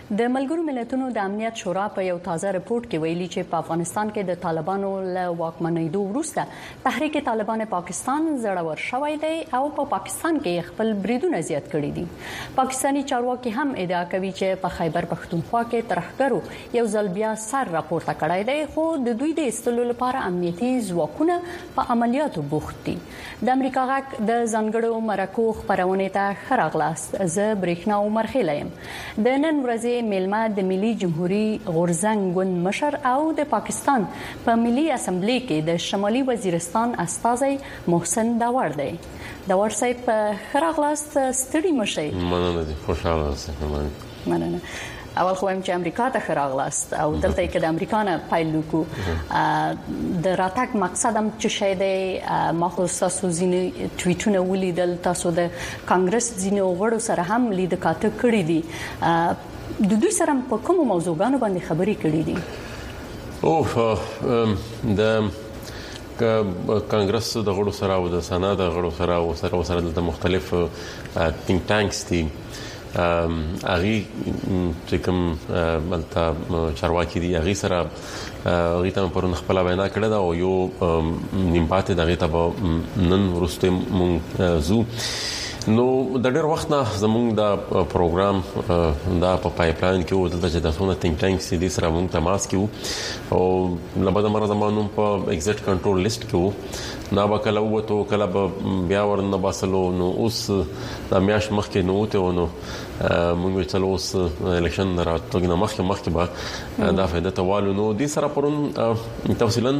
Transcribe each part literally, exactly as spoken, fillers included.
د ملګرو ملتونو د امنیت شورا په یو تازه رپورت کې ویلي چې په افغانستان کې د طالبانو له واکمنېدو وروسته تحریک طالبان پاکستان زړور شوی دی او په پاکستان کې خپل بریدونه زیات کړي دي. پاکستاني چارواکي هم ادعا کوي چې په خیبر پختونخوا کې ترهګرو یو ځل بیا سر راپورته کړی دی، خو د دوی د ایستلو لپاره امنیتي ځواکونه په عملیاتو بوخت دي. د امریکا غږ د ځانګړو مرکو خپرونې ته ښه راغلاست. زه برېښنا عمر خیل یم. د نن ورځې میلمه د ملي جمهوریت غورځنګ ګوند مشر او د پاکستان په ملي اسمبلی کې د شمالي وزیرستان استازی محسن داور دی. داور صاحب ښه راغلاست. ستړي مشئ. مننه دي، خوشاله اوسئ. مننه. اول خو هم چې امریکا ته ښه راغلاست او دلته کې د امریکا نه پیل وکړو. د راتګ مقصد هم څه شی دی؟ ما خو تاسو ځینې ټویټونه ولیدل، تاسو د کانګرس ځینې غړو سره هم لید کاته کړی دي. د دوی سره په کومو موضوعګانو باندې خبرې کړې دي؟ او د کانګرس د غړو سره او د سنا د غړو سره او سره سره د مختلف تینک ټانکس دي اغي چې کوم بلته چارواکي دي اغي سره اغي ته پرون خپل وینا کړه دا او یو نیمپاتې دغه ته نن ورسته مونږ زو نو د ډېر وخت نه زموږ د پروګرام دا په پایپلاین کې و دلته چې د څونه تینک ټانکس دي سره مونږ تماس کیو او لبد مر زمانو په ایگزیکټ کنټرول لیست کې وو نا وکړه وته کله به بیا ورنه باسلو. نو اوس د میاش مخکې نو ته ونو مونږ چې اوس الیکشن راتګ نه مخکې مخکې به دا فائدہ توالو. نو دې سره پرون تفصیلا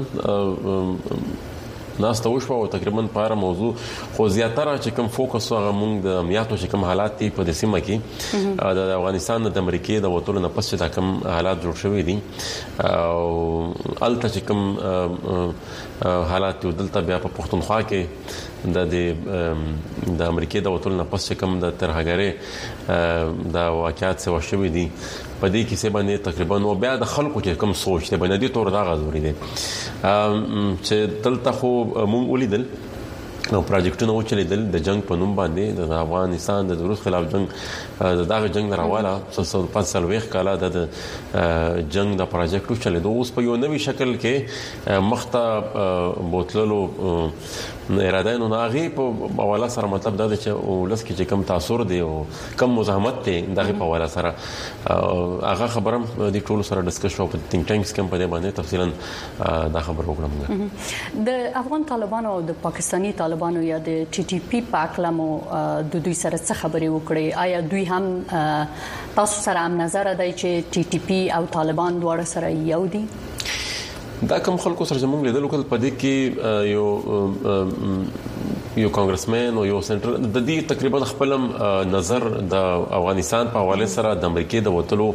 ناس ته وشو او تقریبا په اړه موضوع خو زیاتره چې کوم فوکس هغه مونږ د امنیتو چې کوم حالات دي په سیمه کې د افغانستان د امریکای د وټولو نه پس چې کوم حالات جوړ شوي دي او الته چې کوم حالات دلته بیا په پښتونخوا کې د د امریکای د وټولو نه پس چې کوم د ترهګری د واقعیت څخه شوي دي په دې کې څه باندې تقریبا نو بیا د خلکو چې کوم سوچ ته باندې تور دا غوړي دي چې دلته خو مونږ ولیدل نو پروجیکټونه وچلیدل د جنگ په نوم باندې د افغانستان د روس خلاف جنگ دغه جنگ راواله څو پنځه سال وخت کاله د جنگ د پروجیکټ وچلیدو اوس په یو نوې شکل کې مخته بوتللو اراده نو ناغي په حواله سره مطلب دا چې ولس کې کوم تاثیر دی او کم مزاحمت دی دغه په حواله سره هغه خبرم د ټولو سره ډسکس شو په تینک ټانکس کې په دې باندې تفصیلا دا خبر وکړم. د افغان طالبانو او د پاکستاني طالبانو یا د ټي ټي پی په اړه مو د دوی سره څه خبرې وکړې؟ آیا دوی هم تاسو سره هم نظر دی چې ټي ټي پی او طالبان دواړه سره یو دي؟ دا کوم خلکو سره زموږ لیدل وکړل په دې کې یو یو کانګرسمن او یو سنټر د دې تقریبا خپل نظر د افغانستان په حواله سره د امریکای د وټلو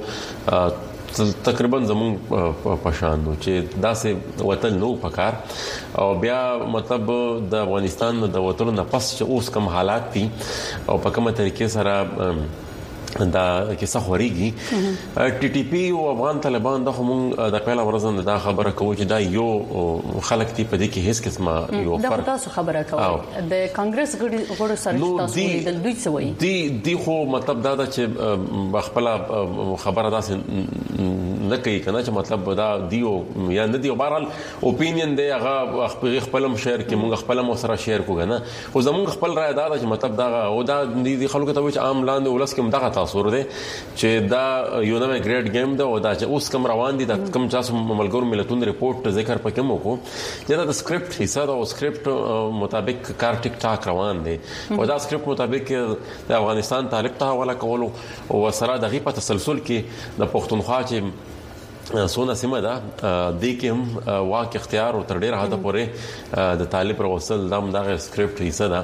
تقریبا زموږ پشان نو چې داسې وطن نو پکار او بیا مطلب د افغانستان د وټلو نه پس چې اوس کوم حالات دي او په کومه طریقې سره دا کیسه خوريږي ټي ټي پی او افغان طالبان د هم د پیل ورځن دا خبره کوي چې دا یو خلک تی په دې کې هیڅ قسمه یو فرق دا تاسو خبره کوي د کانګرس غړو سره تاسو د دوی څه وایي دی دی خو مطلب دا دا چې خپل خبره داسې نه کوي کنه چې مطلب دا دیو یا نه دی بهرحال اوپینین دی هغه خپل خپلم شیر کې موږ خپلم سره شیر کوو نه خو زموږ خپل رائے دا چې مطلب دا او دا دی خلکو ته چې عام لاندې ولس کې مدغه تاثیر دی چې دا یو نوې ګریډ گیم دا او دا چې اوس کوم روان دي د کوم چا ملګرو ملتونو ریپورت ذکر پکې مو کو چې دا د سکرپټ حصہ دا او سکرپټ مطابق کار ټیک ټاک روان دي او دا سکرپټ مطابق د افغانستان طالب ته حواله کولو او سره دغه په تسلسل کې د پښتونخوا چې سونه سیمه ده د کوم واک اختیار او تر ډیره حد پورې د طالب وصل دم دغه سکرپټ حصہ ده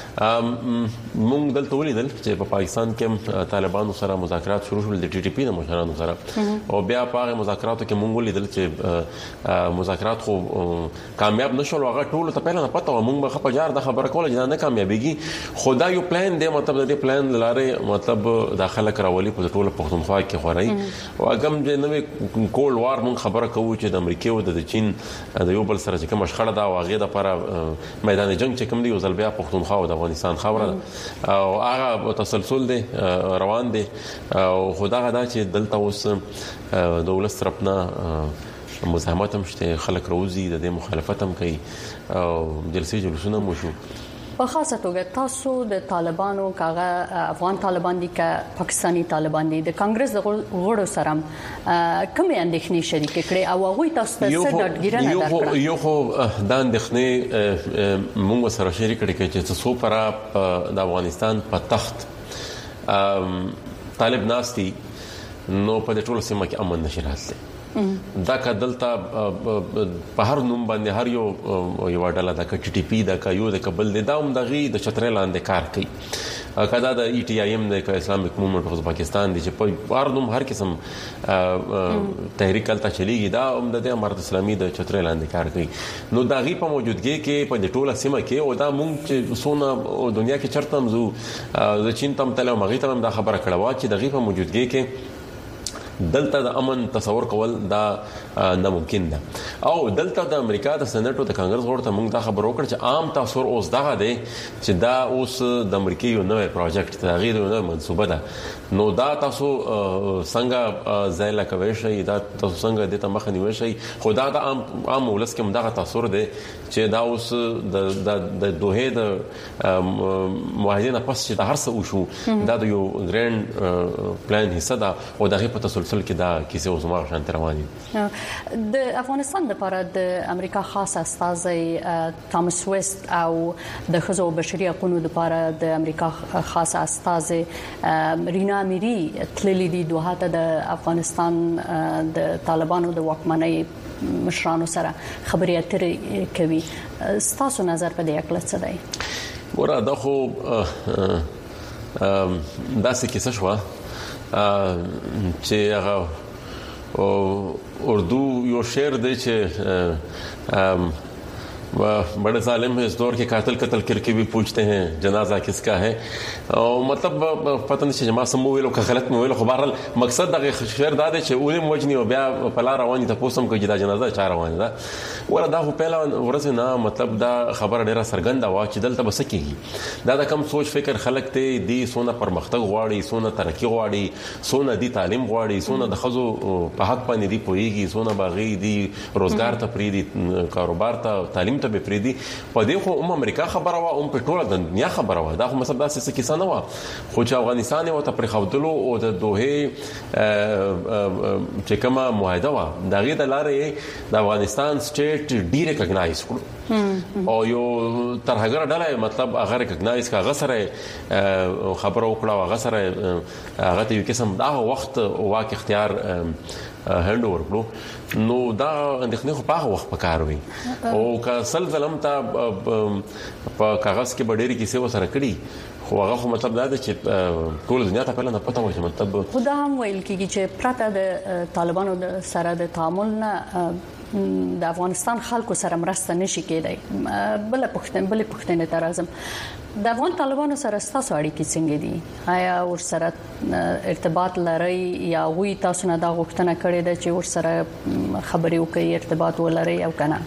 مونږ دلته ولیدل چې په پاکستان کې طالبانو سره مذاکرات شروع شول د ټي ټي پی د مشرانو سره او بیا په هغه مذاکراتو کې مونږ ولیدل چې مذاکرات خو کامیاب نشول هغه ټول ته پهل نه پته و مونږ په جار د خبره کوله چې نه کامیابیږي خدا یو پلان دی مطلب د پلان لاره مطلب داخله کراولي په ټول پښتونخوا کې خورای او هغه د نوې کول وار مون خبره کوو چې د امریکا او د چین د یو بل سره چې کوم شخړه دا واغې د لپاره میدان جنگ چې کوم دی او ځلبیا پښتونخوا او د افغانستان خبره او هغه تسلسل دی روان دی او خدای دا چې دلته اوس دولت طرفنا مزاحمت هم شته خلک روزي د مخالفت هم کوي او جلسې جلوسونه مو شو په خاصه توګه تاسو د طالبانو کاغه افغان طالبان دي که پاکستانی طالبان دي د کانګرس د غړو سره کوم اندېښنې شریک کړي او هغه تاسو ته څه ډاډګیرنه درکړه یو خو د اندېښنې موږ سره شریک کړي چې څو پر د افغانستان په تخت طالب ناستي نو په ټولو سیمه کې امن نشي راتلی دا کا دلته په هر نوم باندې هر یو یو ډله د ټي ټي پی د کایو د قبل د داوم دغه د چترې لاندې کار کوي کدا د ای ټی آی ایم د اسلامیک موومېنټ اف پاکستان د چې په هر نوم هر قسم تحریک کلته چلیږي دا هم د امارت اسلامي د چترې لاندې کار کوي نو دغه په موجودګي کې په ټوله سیمه کې او دا مونږ چې سونه دنیا کې چرته مزو د چین تم تل مغې ته دا خبره کړه چې دغه په موجودګي کې دلته د امن تصور کول دا ناممکن ده او دلته د امریکا د سېنات او د کانګرس غړو ته موږ دا خبر وکړ چې عام تصور اوس دغه دی چې دا اوس د امریکا یو نوې پروجیکټ تغیر یو نوې منصوبه ده نو دا تاسو څنګه ځایله کوي شي دا تاسو څنګه د تمخ نیوي شي خدا دا عام عام ولس کې دغه تصور دی چې دا اوس د د دوه د معاهده پس چې د هر څه وشو دا د یو ګراند پلان حصہ ده او دغه په تسلسل کې دا کیسه اوس ما شان رواني د افغانستان لپاره د امریکا خاص استازي توماس ویست او د خزو بشري حقوقو لپاره د امریکا خاص استازي رینا میری تللی دي دوه ته د افغانستان د طالبانو د واکمنۍ مشرانو سره خبرې اترې کوي ستاسو نظر په دې اړه څه دی ورا دا خو دا څه کیسه شو چې هغه اردو یو شعر دی چې बड़े ظالم है इस दौर के कातिल कत्ल करके भी पूछते हैं जनाजा किसका है او مطلب پته نشي ما سم ویلو که غلط مو ویلو خو بهرال مقصد دغه شعر دا دی چې اولې موجنی او بیا په لار رواني ته پوسم کوي دا جنازه چا روانه ده ور دا خو پهلا ورسې نه مطلب دا خبر ډیره سرګنده وا چې دلته بس کېږي دا د کم سوچ فکر خلک ته دی سونه پرمختګ غواړي سونه ترقی غواړي سونه دی تعلیم غواړي سونه د خزو په حق باندې دی پويږي سونه باغی دی روزګار ته پری دی کاروبار ته تعلیم ته به پری دی په دې خو ام امریکا خبره وا ام په ټوله د دنیا خبره وا دا خو مطلب دا څه کیسه نه وا خو چې افغانستان یو ته پر خودلو او د دوه چې کومه معاهده وا دغه د لارې د افغانستان سټیټ ډی ریکګنایز کړو او یو تر هغه ډله مطلب هغه ریکګنایز کا غسره خبرو کړه هغه سره هغه ته یو قسم دا وخت واک اختیار هند اور کړو نو دا اندېښنه خو په وخت پکاروي او که سلسلم ته په کاغذ کې ډېری کیسه وسره کړي خو هغه خو مطلب دا دی چې ټول دنیا ته په لنه پته وایي مطلب خدا هم ویل کیږي چې پرته د طالبانو سره د تعامل نه د افغانستان خلکو سره مرسته نشي کېدای بل پښتون بل پښتون ته راځم د افغان طالبانو سره تاسو اړیکې څنګه دي آیا ور سره ارتباط لري یا وی تاسو نه دا غوښتنه کړې ده چې ور سره خبرې وکړي ارتباط ولري او کنه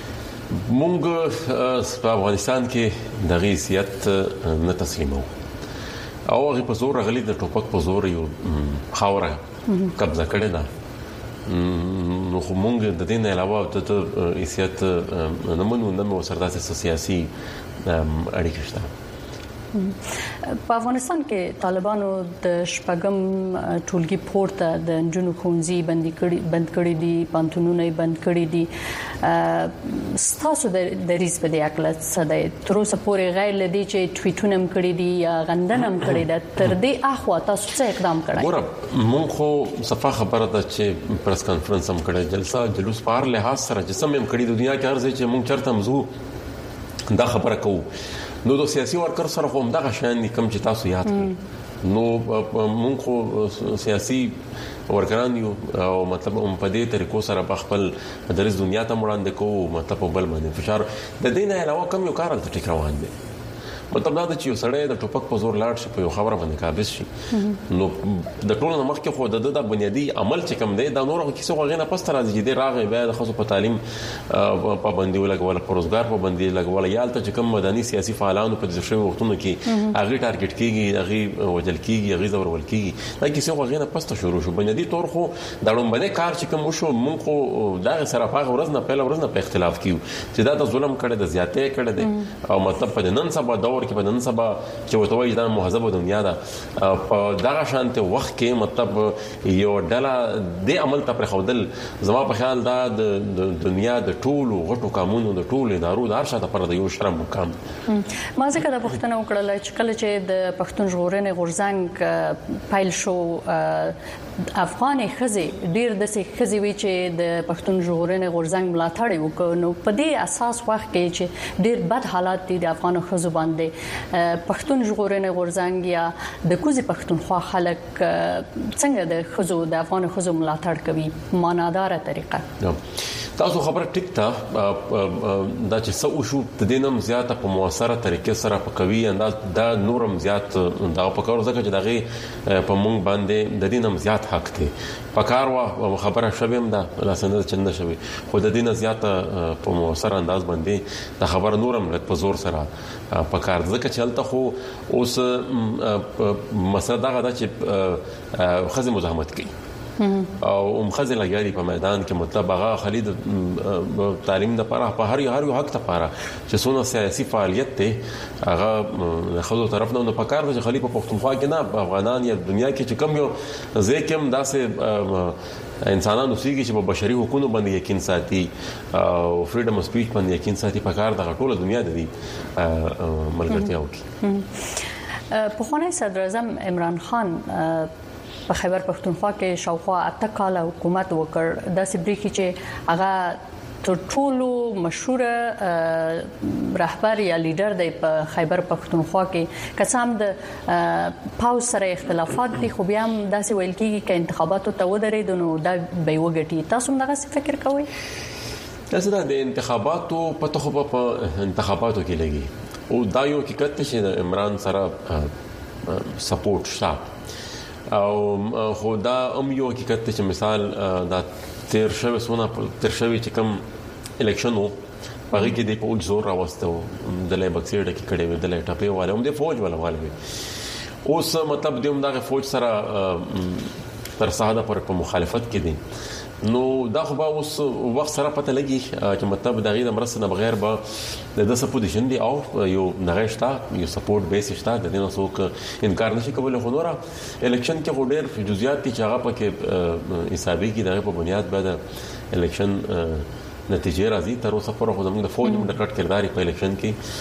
مونږ په افغانستان کې د غیثیت نه تسلیمو او هغه په زور غلي د ټوپک په زور یو خاوره قبضه کړې ده نو خو مونږ د دې نه علاوه د حیثیت نه منو نه مو سره داسې سیاسي اړیکې شته په افغانستان کې طالبانو د شپږم ټولګي پورته د جنو خونځي بند کړي بند کړي دي پانتونونه بند کړي دي ستاسو د ریس په دې اړه څه دی تر اوسه پورې غیر لدی چې ټویټونه هم کړي دي یا غندنه هم کړي ده تر دې اخوا تاسو څه اقدام کړی ګوره مونږ خو صفه خبره ده چې پریس کانفرنس هم کړی جلسه جلوس په هر لحاظ سره جسم هم کړی د دنیا کې هر ځای چې مونږ چرته مزو دا خبره کوو نو د سیاسي ورکر سره هم دغه شان کم چې تاسو یاد کړئ نو مونږ خو سیاسي ورکران یو او مطلب هم په دې طریقو سره په خپل درس دنیا ته وړاندې کوو مطلب بل باندې فشار د دې نه علاوه کم یو کار ته ټیک روان دي مطلب دا چې یو سړی د ټوپک په زور لاړ شي په یو خبره باندې قابض شي نو د ټولو نه مخکې خو د د بنیادی عمل چې کوم دی دا نور کیسه غوښنه نه پسته راځي چې د راغې بیا د خصوص په تعلیم پابندي ولګول په روزګار پابندي لګول یالته چې کوم مدني سیاسي فعالانو په دې شوی وختونو کې هغه ټارګټ کیږي هغه وجل کیږي هغه زور ول کیږي دا کیسه غوښنه پسته شروع شو بنیادی تور خو دا لومبنه کار چې کوم شو مونږ خو دا سره په ورځ نه پهل ورځ نه په اختلاف کیو چې دا د ظلم کړي د زیاتې کړي دي او مطلب په نن سبا دور کې په نن سبا چې وته وایي دا مهذب دنیا ده په دغه شانته وخت کې مطلب یو ډله د عمل ته پر خودل زما په خیال دا د دنیا د ټولو غټو قانونو د ټولو ادارو د هر شاته پر د یو شرم مقام ما ځکه د پښتنو وکړل چې کله چې د پښتون ژغورنې غورځنګ پایل شو افغاني خزي ډیر د سي خزي وی چې د پښتون ژغورنې غورځنګ ملاتړ وکړ نو په دې اساس وخت کې چې ډیر بد حالات دي د افغان خزو باندې پښتون ژغورنې غورځنګ یا د کوزي پښتونخوا خلک څنګه د خزو د افغان خزو ملاتړ کوي معنادار طریقه تاسو خبره ټیک تا دا چې سو شو د دینم زیاته په موثره طریقې سره په قوي انداز دا نورم زیات دا په کار ځکه چې دغه په مونږ باندې د دینم زیات حق دی په کار وا خبره شوم دا لاسنه چنده شوی خو د دینه زیاته په موثره انداز باندې دا خبره نورم لکه په زور سره په کار ځکه چې هلته خو اوس مسله دا غدا چې خزي مزاحمت کوي او ام خزل لګاري په میدان کې مطلب هغه خالد تعلیم د لپاره په هر یو هر یو حق ته لپاره چې څونه سیاسي فعالیت ته هغه خلکو طرف نه نه پکار د خلیفہ پښتونخوا کې نه افغانان یا دنیا کې چې کوم یو ځکه داسې انسانانو سیږي چې په بشري حقوقو باندې یقین ساتي او فریډم اف سپیچ باندې یقین ساتي پکار د ټوله دنیا د دې ملګرتیا وکړي په خونه صدر اعظم عمران خان په خیبر پښتونخوا کې شاوخوا اته کال حکومت وکړ د سبریخي چې هغه تر ټولو مشهور رهبر یا لیډر دی په خیبر پښتونخوا کې قسم د پاوز سره اختلافات دي خو بیا هم داسې ویل کیږي چې انتخاباتو ته ودرېد نو دا به وګټي تاسو هم دغه فکر کوئ تاسو د انتخاباتو په توګه په انتخاباتو کې لګي او دا یو حقیقت چې د عمران سره سپورټ شته او خو دا ام یو حقیقت چې مثال دا تیر شوی سونه تیر شوی چې کوم الیکشن وو هغه کې د فوج زور راوستو د لای بکسیر د کې کړي وي د لای ټاپې والے هم د فوج ولا والے اوس مطلب د هم دغه فوج سره تر ساده پر په مخالفت کې دي نو دا خو به اوس وخت سره پته لګي چې مطلب دغه د مرسته نه بغیر به د داسې پوزیشن دی او یو نغښتا یو سپورټ بیس شته د دې نو څوک انکار نشي کولای خو نورا الیکشن کې خو ډېر جزئیات چې هغه پکې حسابي کې دغه په بنیاد بعد الیکشن نتیجه راځي تر اوسه پر خو زموږ د فوج د ډکټ کرداري په الیکشن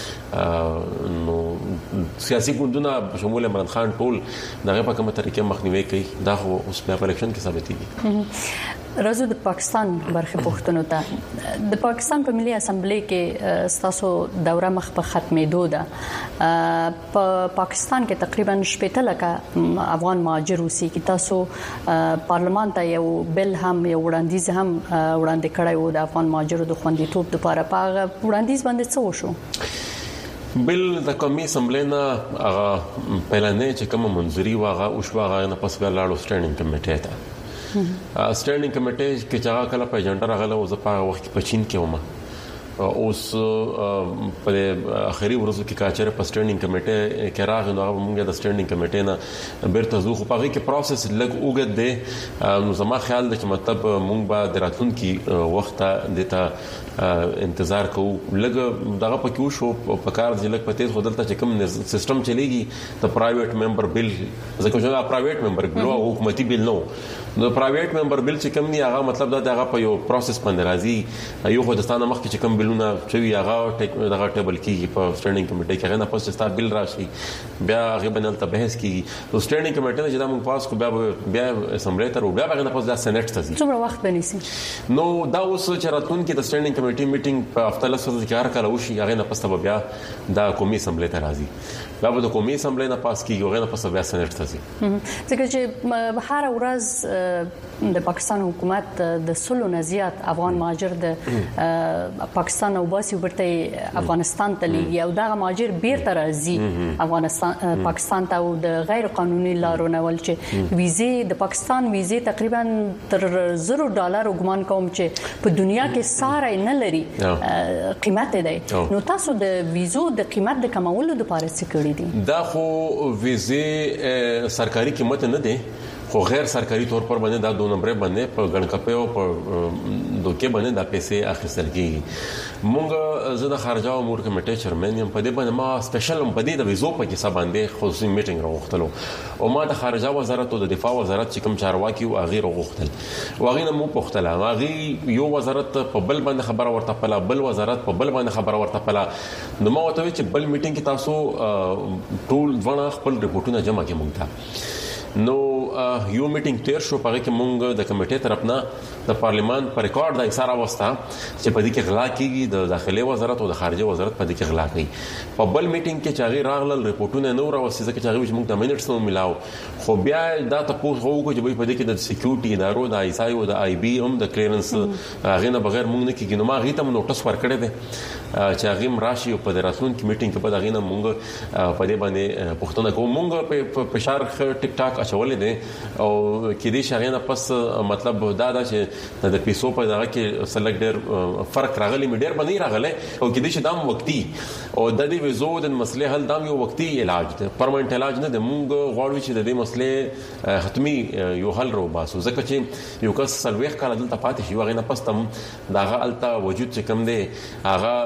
کې نو سیاسي ګوندونه شمول عمران خان ټول دغه په کومه طریقې مخنیوي کوي دا خو اوس په الیکشن کې ثابتېږي راځو د پاکستان برخه پښتنو ته د پاکستان په ملي اسمبلی کې ستاسو دوره مخ په ختمېدو ده په پاکستان کې تقریبا شپږ لکه افغان مهاجر اوسي کې تاسو پارلمان ته یو بل هم یو وړاندیز هم وړاندې کړی وو د افغان مهاجرو د خوندیتوب لپاره په وړاندیز باندې څه وشو بل د قومي اسمبلی نه هغه پلانې چې کوم منځري واغه او شو هغه نه پس بیا لاړو سټینډینګ کمیټې ته سټینډینګ کمیټې کې چې هغه کله په ایجنډا راغله او زه په وخت په چین کې ومه اوس په اخري ورځو کې کاچره په سټینډینګ کمیټې کې راغی نو هغه موږ د سټینډینګ کمیټې نه بیرته زو خو په کې پروسس لګ اوګد دی نو زما خیال د چې مطلب موږ به دراتون کې وخت دته انتظار کوو لګ دغه پکې شو په کار ځل لګ پته خو دلته چې کوم سیستم چلیږي د پرایویټ ممبر بل ځکه چې دا پرایویټ ممبر بل او حکومتي بل نو نو پرایویټ ممبر بل چې کوم نه هغه مطلب دا دغه په یو پروسس باندې راځي یو خو د ستانه مخ کې چې کوم بلونه چې هغه دغه ټیبل کې په سټینډینګ کمیټې کې نه پوسټ ستا بل راشي بیا هغه باندې ته بحث کیږي نو سټینډینګ کمیټې چې دا موږ پاس کو بیا بیا اسمبلی ته بیا هغه نه پوسټ د سېنات ته ځي څومره وخت بنيسي نو دا اوس چې راتون کې د سټینډینګ کمیټې میټینګ په هفته لسو کې کار کول شي هغه نه پسته بیا د قومي اسمبلی ته راځي دا به د قومي اسمبلی نه پاس کیږي او غیر پس بیا سېنات ته ځي. ځکه چې هر ورځ د پاکستان حکومت د سلو نه زیات افغان مهاجر د پاکستان او باسي ورته افغانستان ته لیږي او دا مهاجر بیرته راځي افغانستان پاکستان ته او د غیر قانوني لارو نه ول چې ویزه د پاکستان ویزه تقریبا تر زرو ډالر ګمان کوم چې په دنیا کې ساره نه لري قیمت دی. نو تاسو د ویزو د قیمت د کمولو لپاره څه کړی دي؟ دا خو ویزه سرکاري قیمت نه دی خو غیر سرکاري تور پر باندې دا دوه نمبر باندې په غنکپه او په دوکې باندې د پیسې اخیستل کیږي. مونږ زه د خارجه امور کمیټې چیرمن یم. په دې باندې ما سپیشل په دې د ویزو په کې سبا باندې خصوصي میټینګ راوغختلو او ما د خارجه وزارت او د دفاع وزارت چې کوم چارواکي او غیر غوښتل واغې نه مو پختله واغې یو وزارت په بل باندې خبره ورته پله بل وزارت په بل باندې خبره ورته پله نو ما وته چې بل میټینګ کې تاسو ټول ځوان خپل ریپورتونه جمع کړئ. مونږ نو یو میټینګ تیر شو په کې مونږ د کمیټې طرفنا د پارلیمان پر ریکارډ د ایثار واسطه چې په دې کې غلا کیږي د داخلي وزارت او د خارجه وزارت په دې کې غلا کوي. په بل میټینګ کې چې هغه راغلل ریپورتونه نو راوستي ځکه چې هغه موږ د منټس نو ملاو خو بیا دا تاسو هوګو چې په دې کې د سکیورټي ادارو د آی اس آی او د آی بي هم د کلیرنس هغه نه بغیر مونږ نه کیږي. نو ما غي ته نوټس ورکړی دی چې هغه راشي په دراتون کې میټینګ کې په دغه نه مونږ په دې باندې پښتنه کوم مونږ په فشار ټیک ټاک اچولې دي او کې دې شغینه پس مطلب دا دا چې د پیسو په دغه کې سلګ ډېر فرق راغلی می ډېر باندې راغلی او کې دې چې دام وقتی او د دې وزو د مسلې حل دام یو وقتی علاج دی پرمنټ علاج نه د مونږ غواړو چې د دې مسلې ختمي یو حل رو باسو ځکه چې یو کس سلويخ کال دلته پاتې شي وغه نه پس تم دغه الته وجود چې کم دی هغه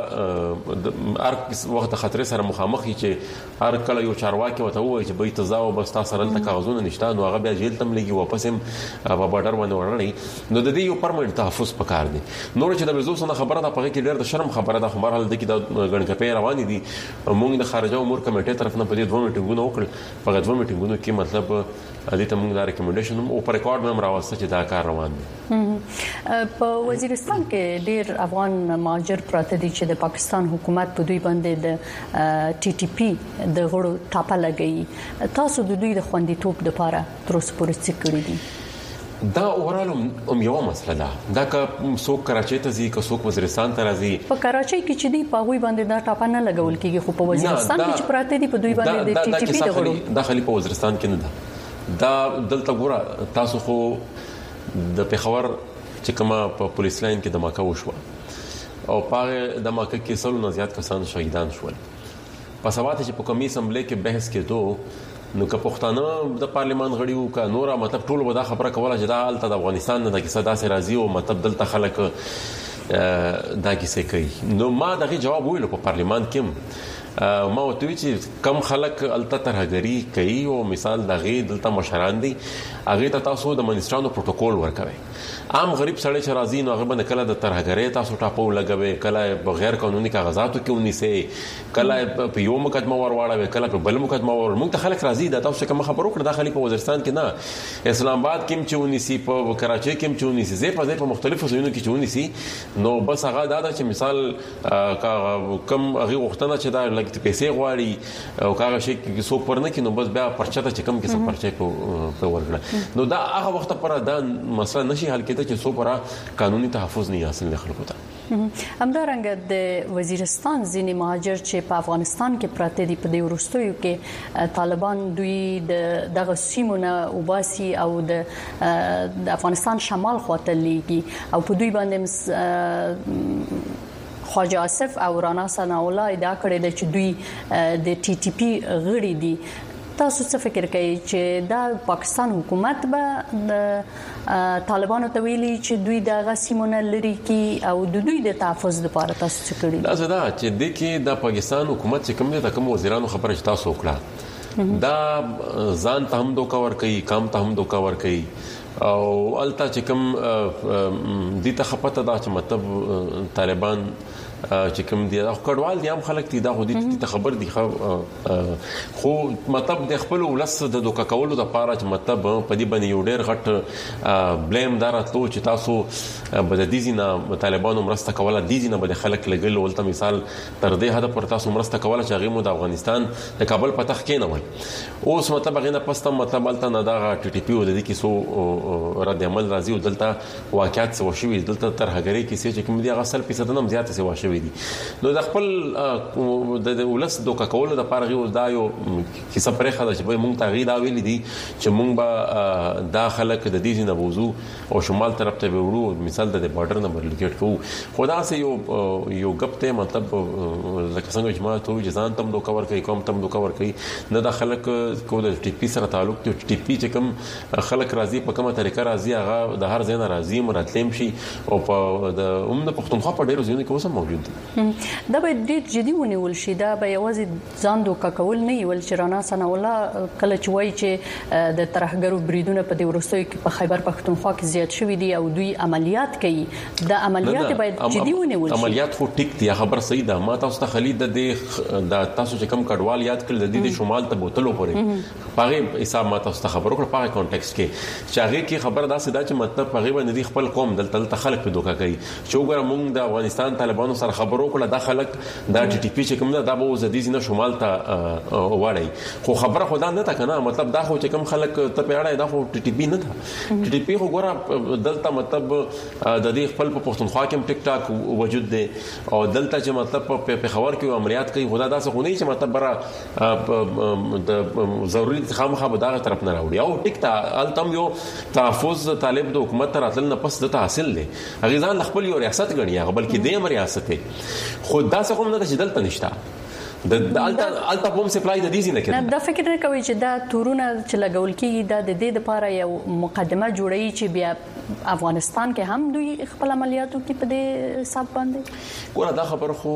هر وخت خطر سره مخامخ چې هر کله یو چارواکي وته وایي چې به تزاو بس تاسو سره تل کاغذونه نشته نو هغه بیا جیل تم لګي واپس هم په بارډر باندې ورړی نو د دې یو پرمنټ تحفظ پکار دي. نور چې د وزو سره خبره ده په کې ډېر د شرم خبره ده خو مرحله د کې د غنکپې روان دي. موږ د خارجه امور کمیټې طرف نه په دې دوه میټینګونو وکړل په دوه میټینګونو کې مطلب دې ته موږ دا ریکمنډیشن او پر ریکارډ هم راوسته چې دا کار روان دي. په وزیرستان کې ډېر افغان مهاجر پراته دي چې د پاکستان حکومت په دوی باندې د ټي ټي پی د غړو ټاپه لګي. تاسو د دوی د خوندیتوب لپاره تر اوسه پورې څه کړی دي؟ دا اورال هم یو مسله ده دا که څوک کراچۍ ته ځي که څوک وزیرستان ته راځي په کراچۍ کې چې دی په غوي باندې دا ټاپه نه لګول کیږي خو په وزیرستان کې چې پراته دي په دوی باندې د ټي ټي پی د غړو داخلي په وزیرستان کې نه ده. دا دلته ګوره تاسو خو د پیښور چې کومه په پولیس لاین کې دماکه وشوه او په دماکه کې سلو نه زیات کسان شهیدان شول. په سبات چې په کمی اسمبلی کې بحث کېدو نو که پښتانه د پارلیمان غړي او که نور مطلب ټول به دا خبره کوله چې دا حالت د افغانستان نه د کیسه داسې راځي او مطلب دلته خلک دا کیسه کوي. نو ما دغه جواب ویلو په پارلیمان کې ما وتوی چې کم خلک الته ترهګری کوي او مثال دغه دلته مشران دي هغه ته تاسو د منسترانو پروتوکول ورکوي. عام غریب سړی چې راځي نو هغه باندې کله د ترهګری تاسو ټاپو لګوي کله بغیر قانوني کاغذاتو کې ونیسي کله په یو مقدمه ورواړوي کله په بل مقدمه ور موږ ته خلک راځي دا تاسو کوم خبرو کړ داخلي په وزیرستان کې نه اسلام آباد کې چې ونیسي په کراچۍ کې چې ونیسي زه په ځای په مختلفو ځایونو کې چې ونیسي نو بس هغه دا چې مثال کم هغه وختونه چې دا لګ پیسې غواړي او کاغه شي کې څوک پرنه کې نو بس بیا پرچته چې کم کې څه پرچې په ورغله نو دا هغه وخت پر دا مسله نشي حل کېده چې څوک را قانوني تحفظ نه حاصل نه خلکو ته. همدارنګه د وزیرستان ځینې مهاجر چې په افغانستان کې پراته دي په دې وروستیو کې طالبان دوی د دغه سیمونه وباسي او د افغانستان شمال خواته لیږي او په دوی باندې خواجه آصف او رانا ثنا الله ادعا کړې ده چې دوی د ټي ټي پی غړي دي. تاسو څه فکر کوئ چې دا پاکستان حکومت به د طالبانو ته ویلي چې دوی د غسیمونه لري کی او د دوی د تحفظ لپاره تاسو څه کړی؟ دا زدا چې د کې د پاکستان حکومت چې کوم دي د کوم وزیرانو خبره تاسو وکړه دا ځان ته هم دوکا ور کوي کام ته هم دوکا ور کوي او الته چې کوم د ته خپته دا چې مطلب طالبان چې کوم دي دا کډوال دي هم خلک دي دا خو دي خبر دي خو مطلب د خپل ولس د دوکا کولو د پاره چې مطلب په دې باندې یو ډېر غټ بلیم داراتلو چې تاسو بد دي نه طالبانو مرسته کوله دي نه بد خلک لګل ولته مثال تر دې حد پر تاسو مرسته کوله چې هغه مو د افغانستان د کابل په تخ کې نه وای اوس مطلب غینه پسته مطلب الته نه دا ټي ټي پی ولدي کې سو رد عمل راځي او دلته واقعیت سو شوی دلته تر هغه کې چې کوم دي هغه سل فیصد نه زیات سو شوی دي نو د خپل د ولس دوکا کولو د پاره غو دا یو کیسه پرې خاله چې موږ ته غي دا ویل دي چې موږ به داخله کې د دې نه بوزو او شمال طرف ته ورو مثال د بارډر نه برلیکټ کوو خدا سه یو یو غپ ته مطلب لکه څنګه چې ما ته ځان تم دوکا ور کوي کوم تم دوکا ور کوي نه د خلک کو د ټي پی سره تعلق ته ټي پی چې کوم خلک راضي په کومه طریقه راضي هغه د هر ځای نه راضي مراتلم شي او په د عموم د پښتونخوا په ډیرو ځایونو کې اوس موجود دي دا به ډیر جدي ونیول شي دا به یوازې ځان دوکا کول نه ویل چې رانا سنا الله کله چې وایي چې د ترهګرو بریدونه په دې ورستوي کې په خیبر پښتونخوا کې زیات شوي دي او دوی عملیات کوي د عملیات باید جدي ونیول شي عملیات خو ټیک دي خبر صحیح ده ما تاسو ته خالد د د تاسو چې کم کډوال یاد کړل د دې شمال ته بوتلو پورې پاره حساب ما تاسو ته خبرو کړ پاره کانټیکست کې چې هغه کې خبر دا سده چې مطلب هغه باندې خپل قوم دلته خلک په دوکا کوي چې وګوره موږ د افغانستان طالبانو سره خبرو کړل د خلک د ټي ټي پی چې کوم دا به زديز نه شمال ته وړي خو خبره خدا نه تا کنه مطلب دا خو چې کوم خلک ته پیړای دا خو ټي ټي پی نه تا ټي ټي پی خو ګوره دلته مطلب د دې خپل په پښتونخوا کې ټیک ټاک وجود دی او دلته چې مطلب په خبر کې عملیات کوي خدا دا څه خو نه چې مطلب برا د ضروري خامخا به دا طرف نه راوړي او ټیک تا التم یو تحفظ طالب د حکومت تر اتل نه پس د حاصل دی هغه ځان خپل یو ریاست غني هغه بلکې د امر ریاست دی خو دا څه کوم نه چې دلته نشته د الټا الټا بوم سپلای د دې نه کړي دا فکر نه کوي چې دا تورونه چې لګول کیږي دا د دې لپاره یو مقدمه جوړوي چې بیا افغانستان کې هم دوی خپل عملیاتو کې په دې حساب باندې ګوره دا خبر خو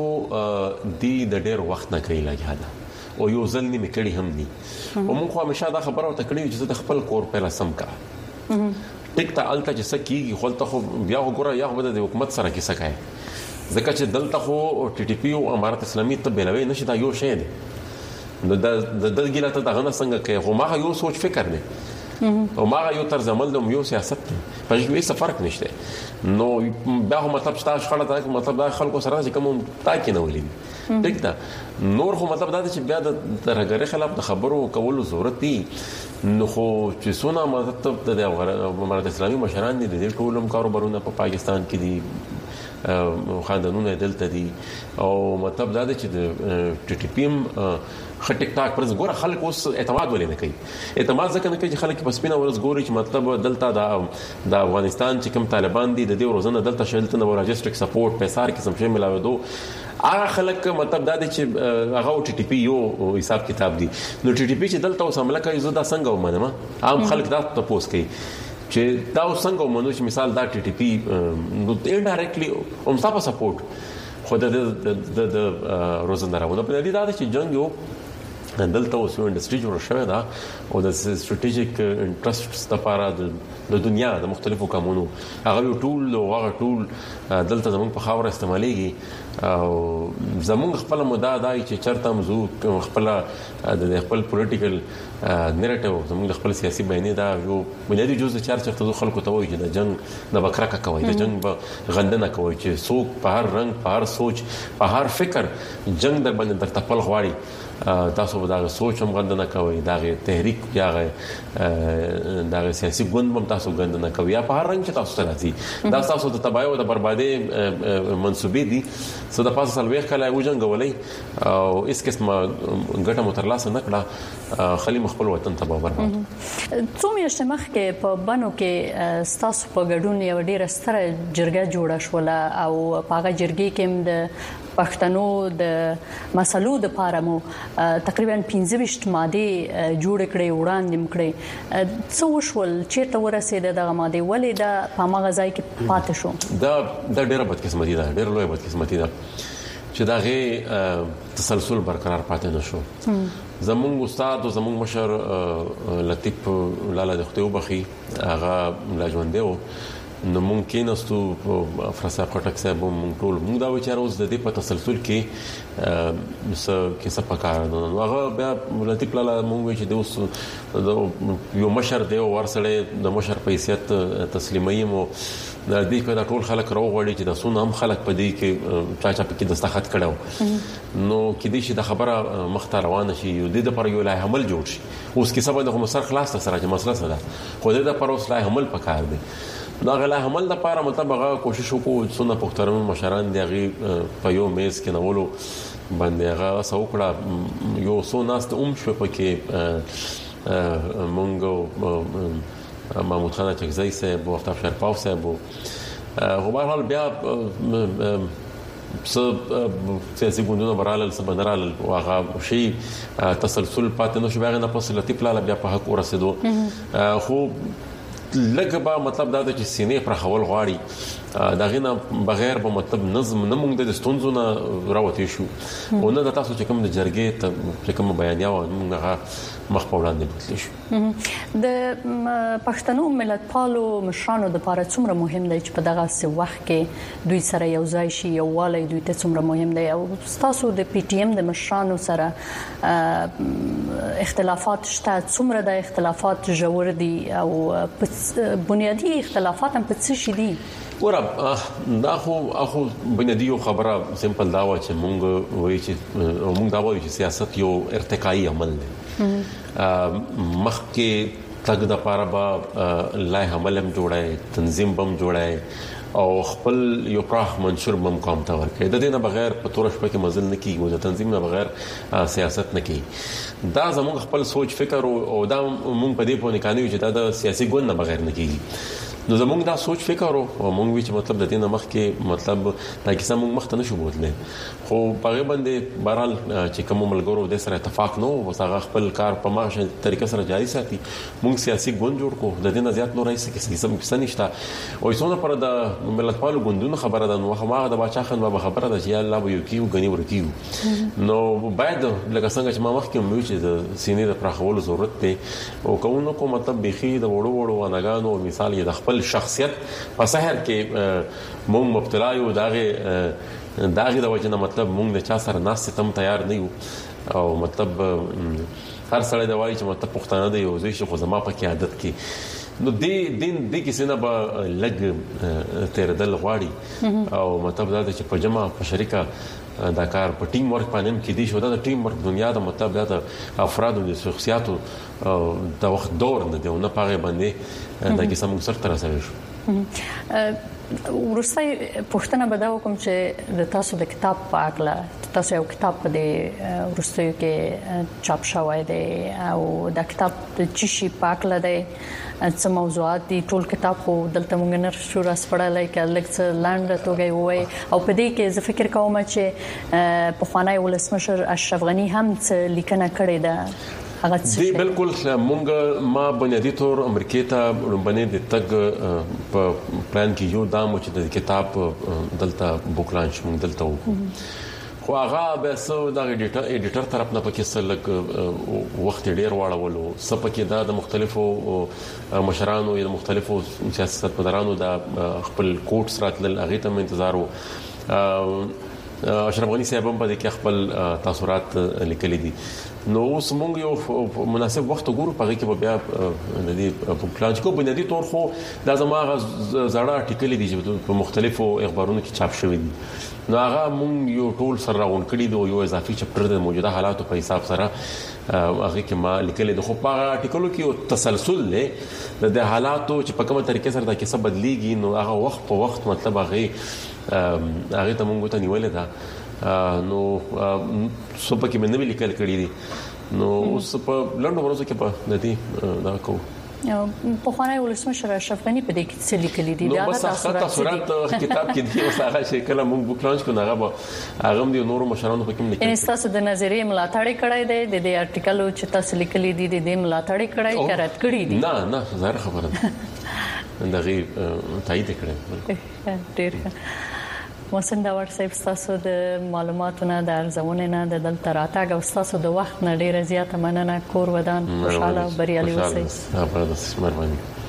دی د ډېر وخت نه کوي لګیا او یو ځل نه مکړي هم ني او موږ خو همیشه دا خبره ورته کړی چې د خپل کور په لاسم کا ټیک ته الټا چې سکیږي خپل ته خو بیا وګوره یا خو د حکومت سره کې سکای ځکه چې دلته خو ټي ټي پی او امارت اسلامي ته بلوي نشي دا یو شی دی نو د د دلګیلا ته دغه نه څنګه کوي خو ما یو سوچ فکر نه او ما یو طرز عمل د یو سیاست په هیڅ څه فرق نشته نو بیا هم مطلب ستاسو خلک ته مطلب دا خلکو سره چې کوم تاکي نه ولې ټیک ده نور خو مطلب دا چې بیا د ترهګری خلاف د خبرو کولو ضرورت دی نو خو چې سونه مطلب د امارت اسلامي مشران دي د ټولم کاروبارونه په پاکستان کې دي خاندانونه دلته دي او مطلب دا دی چې د ټي ټي پی ام خټیک ټاک پر زګور خلک اوس اعتماد ولې نه کوي اعتماد ځکه نه کوي چې خلک په سپینه ورځ ګوري چې مطلب دلته د د افغانستان چې کوم طالبان دي د دې ورځنه دلته شلته نو راجستریک سپورټ پیسار کې سم شي ملاوي دو هغه خلک مطلب دا دی چې هغه ټي ټي پی یو حساب کتاب دي نو ټي ټي پی چې دلته اوس عمله کوي زه دا څنګه ومنم عام خلک دا تاسو کوي چې دا څنګه ومنو چې مثال دا ټي ټي پی نو انډایرکټلی هم تاسو سپورټ خو د د د روزنده راوړو په دې دا چې جنگ یو دلته اوس یو انډستری جوړ شوی دا او د ستراتیژیک انټرستس لپاره د دنیا د مختلفو قانونو هغه ټول او هغه ټول دلته زموږ په خاور استعماليږي او زموږ خپل مدعا دای چې چرته موضوع خپل د خپل پولیټیکل نریټیو زموږ خپل سیاسي بیانې دا یو بنیادی جزء چار چرته خلکو ته وایي چې د جنگ د بکرکه کوي د جنگ غندنه کوي چې څوک په هر رنگ په هر سوچ په هر فکر جنگ در باندې در تپل غواړي تاسو به دا سوچ هم غندنه کوي دا تحریک یا دا سیاسي ګوند هم تاسو غندنه کوي یا په هر رنگ چې تاسو ته راځي دا تاسو د تباہي او د بربادي منسوبې دي څه د پاسه سلويخ کله یو جنگولې او اس قسمه ګټه مترلاسه نکړه خلی خپل وطن ته برباد څو میاشتې مخکې په بانو کې ستاسو په ګډون یو ډیره ستره جرګه جوړه شوله او په هغه جرګې کې د پښتنو د مسلو د پارمو تقریبا پنځه ویشت ماده جوړ کړي وړاندې کړي څو وشول چیرته ورسېده دغه ماده ولې دا په ماغه ځای کې پاتې شو دا د ډیره بدقسمتي ده ډیره لوی بدقسمتي ده چې دا غي تسلسل برقرار پاتې نشو زمونږ استاد او زمونږ مشر لطیف لاله د ختیو بخي هغه لاجوندو نو ممکن استو فرصه پټک صاحب مونږ ټول مونږ دا وچار اوس د دې په تسلسل کې س کې څه پکار نو هغه بیا ولتی پلاله مونږ چې دوست یو مشر دی ورسره د مشر په حیثیت تسلیمي مو د دې په ټول خلک راوغړي چې د سون هم خلک په دې کې چا چا په کې دستخط کړو نو کې دې شي د خبره مخته روانه شي یو د پر یو لای عمل جوړ شي اوس کې سبا د مسر خلاص سره چې مسله سره خو دې د پر اوس لای عمل پکار دی دا غلا عمل د پاره مطلب هغه کوشش وکړو څونه پخترمن مشران دی هغه په یو میز کې نولو باندې هغه سوکړه یو سو ناس ته اوم شو پکې مونږ محمود خان چکزی صاحب او افتاب شرپاو صاحب خو به حال بیا څه سیاسي ګوندونه برال څه بنرال واغه شي تسلسل پاتې نو شو هغه نه پس لطیف لاله بیا په حق ورسېدو خو لکه با مطلب دا چې سینې پر خول غواړي دا غینه بغیر په مطلب نظم نه مونږ د ستونزو نه راوتی شو او نه د تاسو چې کوم د جرګې ته چې کوم بیانیا و موږ مخ په وړاندې بوتلی شو د پښتنو ملت پالو مشرانو د لپاره څومره مهم دی چې په دغه څه وخت کې دوی سره یو ځای شي یو والی دوی ته څومره مهم دی او تاسو د پی ټی ایم د مشرانو سره اختلافات شته څومره د اختلافات جوړ دي او بنیادی اختلافات هم په څه شي دي ورا دا خو اخو بنیادی خبره سمپل دا و چې مونږ وایي چې مونږ دا وایي چې سیاست یو ارتقایي عمل دی مخکې تګ د پاره با لای عمل هم جوړای تنظیم بم جوړای او خپل یو پراخ منشور بم کوم تا ورکړي د دې نه بغیر په تور شپه کې مزل نه کیږي د تنظیم نه بغیر سیاست نه کیږي دا زموږ خپل سوچ فکر او دا مونږ په دې په نکانیو چې دا د سیاسي ګوند نه بغیر نه کیږي نو زموږ دا سوچ فکر او مونږ وی چې مطلب د دې نه مخ کې مطلب دا کیسه مونږ مخ ته نشو بوتلې خو په باندې بهرال چې کوم ملګرو د سره اتفاق نو وسغه خپل کار په ماشه طریقې سره جاري ساتي مونږ سیاسي ګوند جوړ کو د دې نه زیات نور هیڅ کیسه سم کیسه نشته او څونه پر د ملت پالو ګوندونو خبره ده نو هغه د باچا خان بابا خبره ده چې الله به یو کیو غنی ورکیو نو باید لکه څنګه چې ما مخ کې مې چې د سینې د پرخولو ضرورت دی او کومو کو مطلب بيخي د وړو وړو وناګانو مثال یې د خپل شخصیت په سحر کې مونږ مبتلا یو داغه داغه د وجنه مطلب مونږ د چا سره ناس تم تیار نه یو او مطلب هر سړی د وایي چې مطلب پښتانه دی او زه خو زما په کې عادت کې نو دې دین دې کې سينه به لګ تیر دل غواړي او مطلب دا چې په جمع په شریکه دا کار په ټیم ورک باندې کې دي شو دا ټیم ورک دنیا د مطلب دا افراد او شخصیاتو د وخت دور نه دی نه پاره باندې دا کې سم سره تر سره شو ورسته پښتنه بداو کوم چې د تاسو د کتاب په اړه تاسو یو کتاب په دې ورسته کې چاپ شوی دی او دا کتاب د چشي په اړه دی څه موضوعات دي ټول کتاب خو دلته مونږ نه شو راسپړلای کله چې لاند توګه وای او په دې کې زه فکر کوم چې په خوانای ولسمشر اشرف غنی هم څه لیکنه کړې ده دی بالکل مونږ ما بنیادی طور امریکا ته باندې د تګ په پلان کې یو دامو چې د کتاب دلته بوک لانچ مونږ دلته وکړو خو هغه به سو د ایډیټر ایډیټر طرف نه پکې سلک وخت ډیر واړولو سپکې دا د مختلفو مشرانو یا مختلفو سیاستمدارانو د خپل کوټ سره هغه ته انتظار وو اشرف غنی صاحب هم په دې کې خپل تاثیرات لیکلي دي نو اوس موږ یو مناسب وخت وګورو په کې بیا د دې په پلان کې بنیادی طور خو د زماغه زړه ارتیکل دي چې په مختلفو اخبارونو کې چاپ شوی دي نو هغه موږ یو ټول سره راغون کړی دی یو اضافي چپټر د موجوده حالاتو په حساب سره هغه کې ما لیکل دي خو په ارتیکلو کې تسلسل له د حالاتو چې په کومه طریقې سره د کیسه بدليږي نو هغه وخت په وخت مطلب هغه هغه ته موږ ته نیولې ده نو څه پکې مې نوې لیکل کړې دي نو اوس په لندن ورځو کې په دې دا کو په خوانای ولسمشر اشرف غنی په دې کې څه لیکلي دي دا تاثیرات کتاب کې دي او هغه شکل موږ بوک لانچ کو هغه هغه د نورو مشرانو په کې لیکل ان تاسو د نظریه ملاتړ کړی دی د دې ارتیکل چې تاسو لیکلي دي د دې ملاتړ کړی کړت کړی دي نه نه زه خبره ده دغه تایید کړم ډیر محسن داور صاحب تاسو د معلوماتونو د ارزونه نه د دلته راتګ او تاسو د وخت نه ډیره زیاته مننه کور ودان خوشاله بریالي اوسئ. مهرباني.